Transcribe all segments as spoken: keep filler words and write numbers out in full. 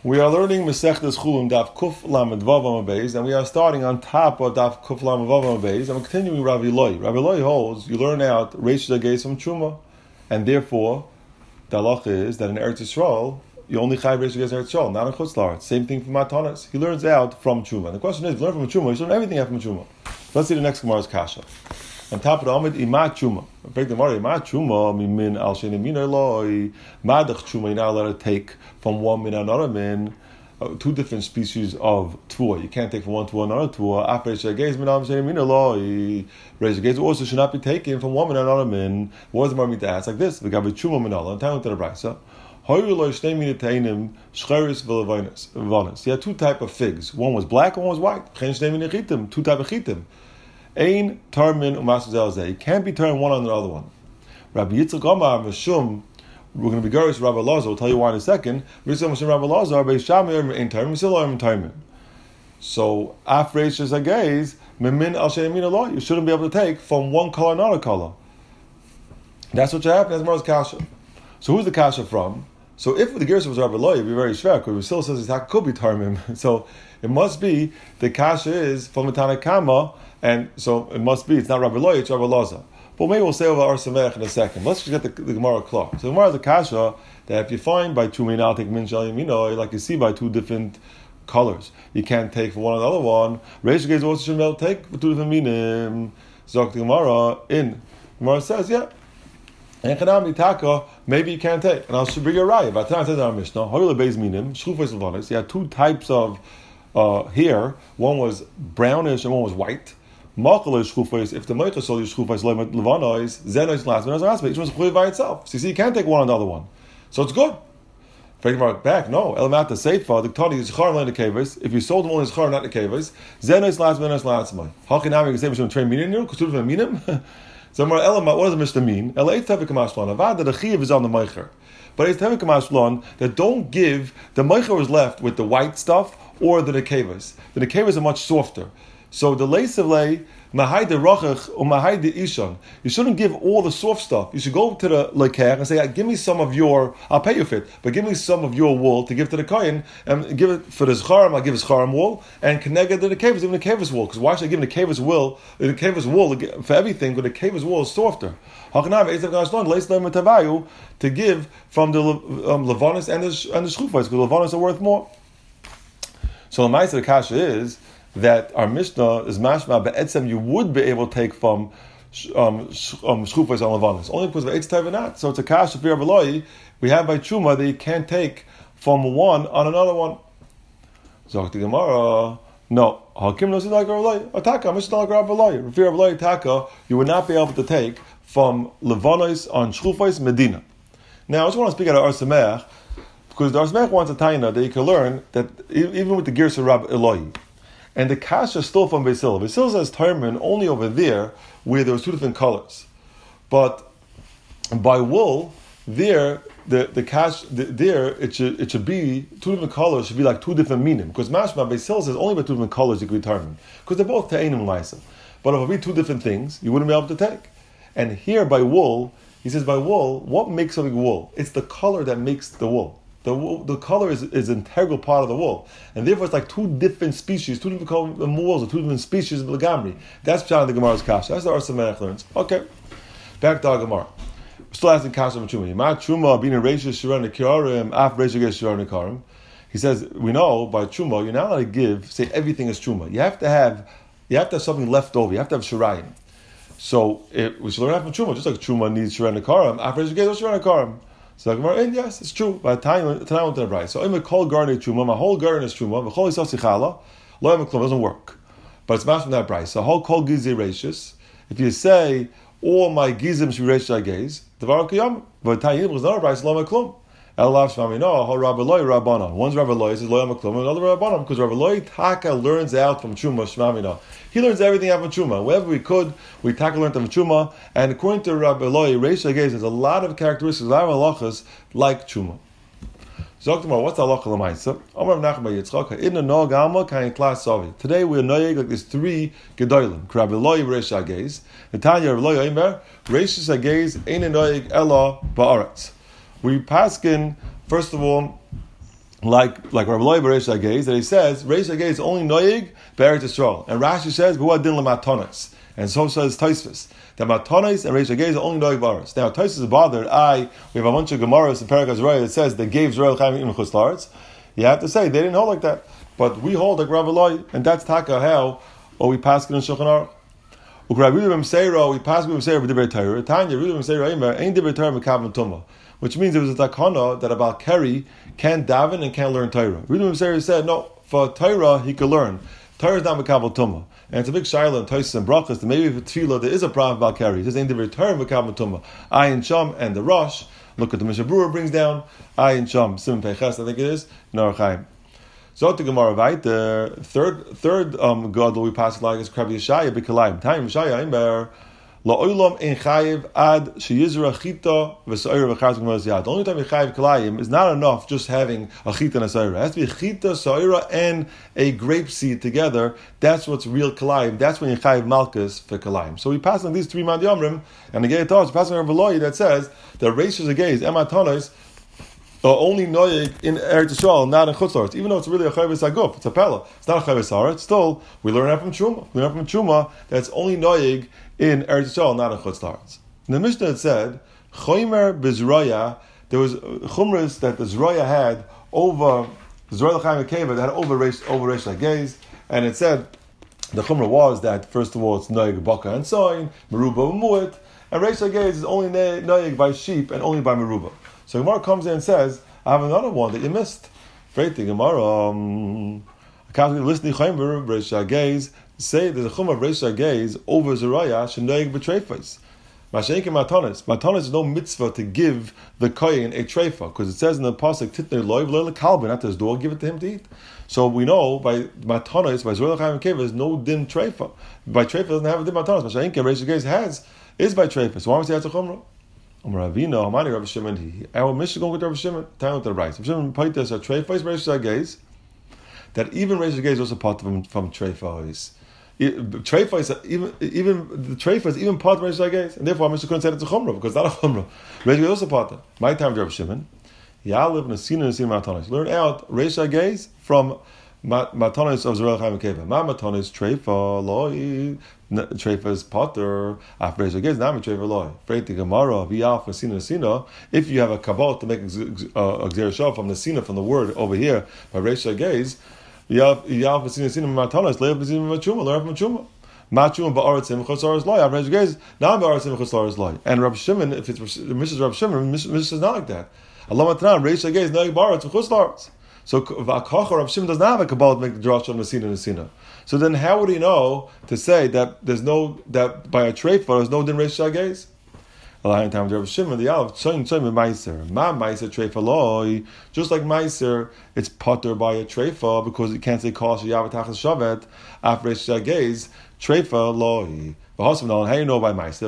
We are learning Masechtas Chulin Daf Kuf Lamed Vav Amud Beis, and we are starting on top of Daf Kuf Lamed Vav Amud Beis, and we're continuing Rabbi Eloi. Rabbi Eloi holds you learn out Reish Zagez from Truma, and therefore the halacha is that in Eretz Yisrael you only chai Reish Zagez in Eretz Yisrael, not in Chutz La'aretz. Same thing for Matanas. He learns out from Truma. And the question is, if you learn from Truma, you should learn everything out from Truma. Let's see the next Gemara's kasha. On top of the Amid, Imat Truma. Break the Gemara, Imat Truma, Mimin Al Sheni Min Eloi, Madach Truma, you're not allowed to take from one min another min. Uh, two different species of tvua. You can't take from one to another tvua. After Reish Minam Sheni Min Eloi, Reish Zagez also should not be taken from one min another min. What does the Gemara mean to ask? Like this: We got Truma min Allah. And time to the brayso. You had two type of figs. One was black, one was white. Two type of chitim. Ein tarmin u'masuz. You can't be turned one on the other one. Rabbi Yitzchak Amar Meshum. We're going to be garish Rabbi Lazar. We'll tell you why in a second. So after Reish Zagez, Mimin Al Sheni Min Eloi, you shouldn't be able to take from one color another color. That's what you have. That's Mar's kasha. So who's the kasha from? So if the Gersa was Rabbi Eloi, it'd be very schwer, because it still says it could be Tarmim. So it must be, the kasha is from the Tanna Kama, and so it must be, it's not Rabbi Eloi, it's Rabbi Lazar. But maybe we'll say over Ar Samech in a second. Let's just get the, the Gemara clear. So the Gemara is a kasha that if you find by two min, I'll take min shal yamino, like you see by two different colors, you can't take from one another one. Reish Zagez also shouldn't be able to take for two different minim. Zok the Gemara in. Gemara says, yeah. And Chanami Taka, maybe you can't take. And I'll bring you a raya. By the time I said in our Mishnah, Hoyle Beis Minim, Shchufos Levanos, you had two types of uh, hair. One was brownish and one was white. Makal is Shchufos, if the Moicha sold you Shchufos Levanos, Zenois last Zenois last each one's Chuy by itself. So you see, you can't take one on the other one. So it's good. Breaking mark back, no. Elamat the Seifa, the Tani is Char Lan the Kavas. If you sold them only as Char, not the Kavas, Zenois last Zenois last Mai. Hakinami can say, we should train Minim, Kusuv and Minim. So, what does the Mishnah mean? Avad the chiv is on the meicher, but it's tevik kamashlan that don't give the meicher was left with the white stuff or the nekevas. The nekevas are much softer. So the leisavle mahai de rochach or mahai de ishan. You shouldn't give all the soft stuff. You should go to the leker and say, "Give me some of your. I'll pay you for it, but give me some of your wool to give to the kohen and give it for the zcharim. I'll give his zcharim wool and connect to the kevas, even the kevas wool. Because why should I give him the kevas wool? The kevas wool for everything, but the kevas wool is softer. To give from the um, levanis and the and the shchufos, because levanis are worth more. So the ma'aser the kasha is that our Mishnah is mashma be'etzem you would be able to take from um, um, shchufos and levanis only because of eitz not. So it's a kasha for Rabbi Eloi. We have by Truma that you can't take from one on another one. Zok the Gemara. No, Hakim knows like Rabbi Eloi. Ataka Mishnah like Rabbi Eloi. For Rabbi Eloi Taka, you would not be able to take from levanis on shchufos Medina. Now I just want to speak out of Ar Samech because the Ar Samech wants a taina that you can learn that even with the gears of Rabbi Eloi. And the kasha is still from Beis Hillel. Beis Hillel says Tarmin only over there where there was two different colors. But by wool, there the the cash the, there it should it should be two different colors should be like two different meaning. Because mashma Beis Hillel says only by two different colors you can be Tarmin. Because they're both ta'enim ma'isa. But if it be two different things, you wouldn't be able to take. And here by wool, he says by wool, what makes something wool? It's the color that makes the wool. The wool, the color is, is an integral part of the wool, and therefore it's like two different species, two different wools, or two different species of legamri. That's pshat the Gemara's kasha. That's the Ar Samech learns. Okay, back to our Gemara. We're still asking kasha from Truma. Ma Truma being a reisha shiran nekarim, af reisha ges shiran nekarim. He says we know by Truma you're not allowed to give say everything is Truma. You have to have you have to have something left over. You have to have shirayim. So it, we should learn that from Truma, just like Truma needs shiran nekarim, af reisha ges shiran nekarim. So and yes, it's true. By the time to the right. So I'm a call garden truma. My whole garden is truma. The whole isasichala, lo yam doesn't work. But it's not from that price. So whole call gizi rachis. If you say all my gizim should be rachis I gaze, the varakiyam. But tayim was not a price. Lo maklum. Elav shmami no. Whole Rabbi Eloi rabbanon. One's Rabbi Eloi says lo yam maklum. Another rabbanon because Rabbi Eloi taka learns out from truma shmami no. He learns everything out from Truma. Wherever we could, we tackle learned from Truma. And according to Rabbi Eloi, Reish Zagez has a lot of characteristics, a lot of halachas like Truma. Zoktamar, what's the halacha l'maisa? Amar Nachman Yitzchak, in the Nog Alma kain klas savi. Today we are noyeg like there's three gedolim. Rabbi Eloi, Reish Zagez. Netanya Rabbi Eloi Eimer, Reish Zagez ein noyeg ella ba'aretz. We paskin first of all like like Rabbi Loi Reish Ageiz, that he says Reish Ageiz is only noyig be'eretz Yisrael, and Rashi says v'hu din lematonis, and so says Tosfos that matonis and Reish Ageiz are only noyig baris. Now Tosfos is bothered. I we have a bunch of gemaras in Perek Azraya that says they gave Zerah Chaim in Chutz La'aretz. You have to say they didn't hold like that, but we hold like Rabbi Loi, and that's taka how or we pass it in Shulchan Aruch. We pass it in Seira b'divrei Torah. Tanya Rabbi Seira Eimer ain't divrei Torah mekav tumah. Which means there was a takana that about Keri can't daven and can't learn Torah. Rabbi Seira said, no, for Torah he could learn. Torah is not mekav tumah. And it's a big shaila in Tosfos and Brachos that maybe for Tefillah there is a problem about Keri. He says, ain't divrei Torah mekav tumah. Ayin Sham and the Rosh. Look at the Mishnah Berurah brings down. Ayin Sham, Simon Peches, I think it is, Nor Chaim. So the Gemara, right? The third third um, God that we pass like is Rabbi Yeshaya b'Kalayim. Time Yeshaya Imer la'olam ein chayiv ad sheyizra chita v'sa'ira v'charas v'gemaras yad. The only time you chayiv Kalayim is not enough just having a chita and a sa'ira. It has to be chita, sa'ira, and a grape seed together. That's what's real Kalayim. That's when you chayiv malchus for Kalayim. So we pass on these three Mad Yomrim, and the Gei Torah is passing on Rabbi Loi that says the ratios of gays ematonis are only noyig in Eretz Yisrael, not in Chutz La'aretz. Even though it's really a chayvus aguf, it's a pella. It's not a chayvus haaretz. Still, we learn that from Truma. We learn from Truma that it's only noyig in Eretz Yisrael, not in Chutz La'aretz. In the Mishnah it said, Choymer b'Zroya, there was chumras that the Zroya had over Zroya l'chaim Akeva that had over Reish over Reish Ageiz, and it said the chumra was that first of all it's noyig baka and soin, meruba v'muit, and Reish Ageiz is only noyig by sheep and only by meruba. So Gemara comes in and says, I have another one that you missed. Great thing, Gemara. Um, listening Chaymer, Reish Ageiz, say there's a chum of Reish Ageiz over Zeraya, Shenoig b'treifas. Mashenke matanis. Matanis is no mitzvah to give the kohen a treifa, because it says in the pasuk, Titner loiv loiv kalbin, not his dog, give it to him to eat. So we know by matanis, by Zeraya Chaim Keva, there's no din treifa. By treifa doesn't have a din matanis. Mashenke Reish Ageiz has, is by treifa. So why would we say that's a chumrah? Ravina, Hamani, Rav Shimon. Our Mishnah going with Rav Shimon. Time with the rights. Rav Shimon Paitas are treifas Reish Ageiz. That even Reish Ageiz is also part from from treifas. Treifas even even the treifas even part of Reish Ageiz, and therefore Mishnah couldn't say it's a chumrah because it's not a chumrah. Reish Ageiz is also part. My time with Rav Shimon. Ya'alev Nesina Nesina Matanis. Learn out Reish Ageiz from Matanis of Zerah Chaim Keva. Ma Matanis treifa loi. Treifa is potter. After Reish Ageiz, now treifa loy. Freit the Gemara v'yaf nesina nesina. If you have a kabbalah to make a gzera from nesina from the word over here by Reish Ageiz, v'yaf v'yaf nesina nesina matanas leiv nesina machuma learn from machuma. Machuma ba'aratzim chosar loy. After Reish Ageiz, now ba'aratzim chosar loy. And Rav Shimon, if it's Mishnah Rav Shimon, Mishnah is not like that. Allah matran Reish Ageiz now ba'aratzim chosar. So v'akacha Rav Shimon does not have a kabbalah to make the drasha of nesina nesina. So then, how would he know to say that there's no that by a treifa there's no din Reish Ageiz? Allowing time to Rav Shimon the Aleph tzoyin tzoyin meiser ma meiser treifa loy. Just like meiser, it's potter by a treifa because it can't say kol sheyavatachas shavet after Reish Ageiz treifa loy. How do you know by meiser?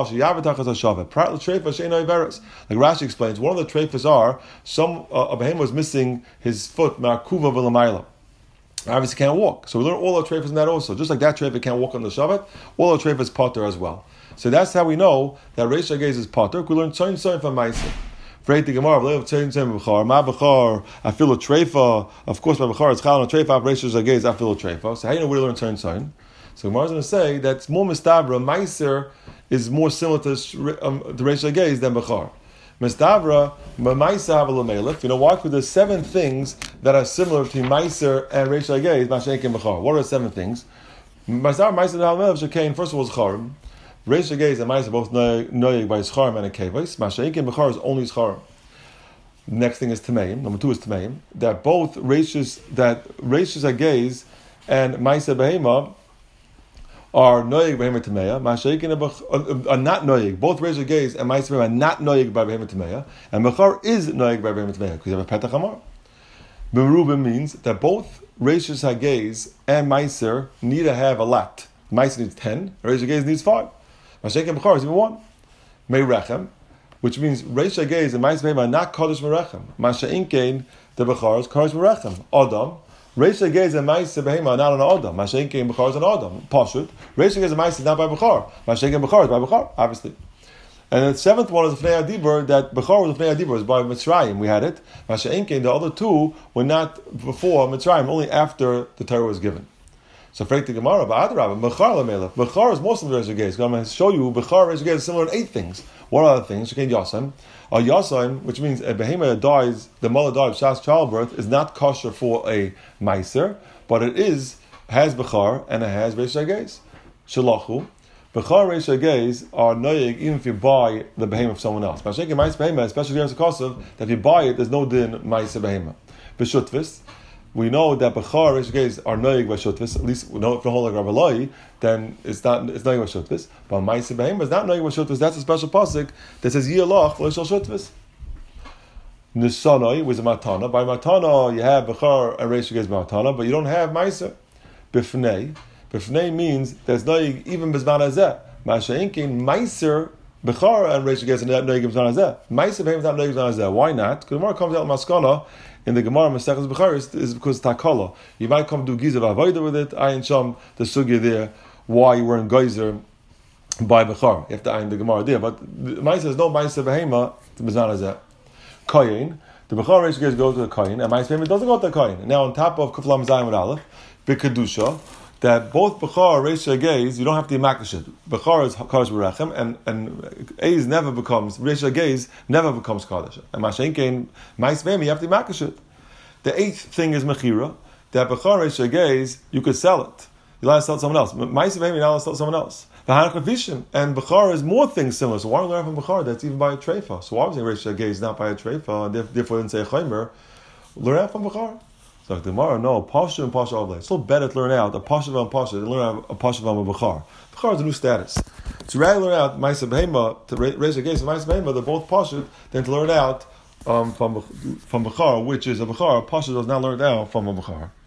Like Rashi explains, one of the treifas are some uh, a behemoth was missing his foot ma'kuva v'lamayla. Obviously can't walk. So we learn all our treifas in that also. Just like that treifa can't walk on the Shabbat, all our treifas is potter as well. So that's how we know that Reish Ageiz is potter. We learn tzoyin tzoyin from meiser. Freit the Gemara, tzoyin tzoyin b'char, ma b'char, I feel a treifa. Of course, my b'char is chal on a treifa. Reish Ageiz, I feel a treifa. So how do you know we learn tzoyin tzoyin? So Gemara is going to say that it's more mistabra. Meiser is more similar to um, the Reish Ageiz than b'char. Mistabra, Ma'maiser v'lamelech. You know why? Because there's seven things that are similar between Meiser and Reish Ageiz, Mashenk and B'char. What are the seven things? Mistabra, Meiser v'lamelech shekain. First of all, is charim. Reish Ageiz and Meiser both noyeg by charim and a kevis. Mashenk and B'char is only charim. Next thing is Tameim. Number two is Tameim. That both Reishis, that Reish Ageiz and Meiser Behema are noyeg behema tameya, mashaykin are not noyeg. Both Reish Ageiz and Meiser are not noyeg by behema tameya, and Bechar is noyeg by behema tameya because you have a petach hamar. Meruba means that both Reish Ageiz and Meiser need to have a lot. Meiser needs ten, Reish Ageiz needs five. Mashaykin Bechar is even one. Meirechem, which means Reish Ageiz and Meiser are not kodesh merechem. Mashaykin the Bechar is kodesh merechem. Adam. Reish Ageiz and Meiser Behema are not on Adam. Mashenke Bechar is on Adam. Pashut. Reish Ageiz and Meiser is not by Bechar. Mashenke Bechar is by Bechar, obviously. And the seventh one is the Fnei Adibur, that Bechor was the Fnei Adibur, was by Mitzrayim, we had it. Masha'inkein, the other two were not before Mitzrayim, only after the Torah was given. So, Frek the Gemara, Ba'adrabah, Bechor Lamelech. Bechor is most of the Reish Geis. I'm going to show you, Bechor Reish Geis is similar in eight things. What are the things? Shekain Yasam. A Yasam, which means a behemah dies, the mother dies of Shas childbirth, is not kosher for a Meiser, but it is, has Bechor, and it has Reish Geis. Shalachu. Bechor Reish Geis are noyeg even if you buy the behemah of someone else. But Shekin Meiser behemah, especially here in Sekosov, that if you buy it, there's no din Meiser behemah. B'shutvis. We know that Bechor Reish Geis are noyeg by shutvis. At least we know if you hold like Rav Eloi, then it's not it's noyeg by shutvis. But Ma'aseh Behemah is not noyeg by shutvis. That's a special pasuk that says Yilach L'Shal Shutvis. Nisanoi was a matana. By matana you have Bechor and Reish Geis matana, but you don't have Ma'aseh. Bifnei. Bifnei means there's noyeg even b'zman hazeh. Masha'inkin Ma'aser Bechor and Reish Geis are not noyeg b'zman hazeh. Ma'aseh Behemah is not noyeg b'zman hazeh. Why not? Because the Gemara comes out maskana. In the Gemara Masechus Bechor is, is because takala. You might come to Giza Avoda with it. Ayin Sham the sugya there. Why you were in Geyser by Bechor? You have to ayin the Gemara there. But the Ma'aseh says no Ma'aseh Behemah to Bezan Hazeh. Koyin. The Bechor Reish Geis goes to the Koyin, and Ma'aseh Behemah doesn't go to the Koyin. And now on top of Kuflam Zayim with Aleph, B'Kedusha, that both Bechor Reish Geis you don't have to makish it. Bechor is Kodesh B'Rechem, and and Eiz never becomes Reish Geis never becomes Kodesh. And Masha'inkein Ma'aseh Behemah you have to makish it. The eighth thing is Mechira. That Bechor Reish Geis you could sell it. You're allowed to sell it to someone else. Ma'aseh Behemah you're not allowed to sell it to someone else. And Bechor is more things similar. So why don't we learn from Bechor that's even by a treifa? So why was Reish Geis not by a treifa, and therefore didn't say a chaymer? Learn out from Bechor. So the Gemara, no, Pasha and Pasha Avlay. It's still better to learn out a Pasha and Pasha than learn out a Pasha and a Bechor. Bechor is a new status. So rather learn out Ma'aseh Behemah to Reish Geis and Ma'aseh Behemah, they're both Pasha, than to learn out um, from from Bechor, which is a Bechor. Pasha does not learn out from a Bechor.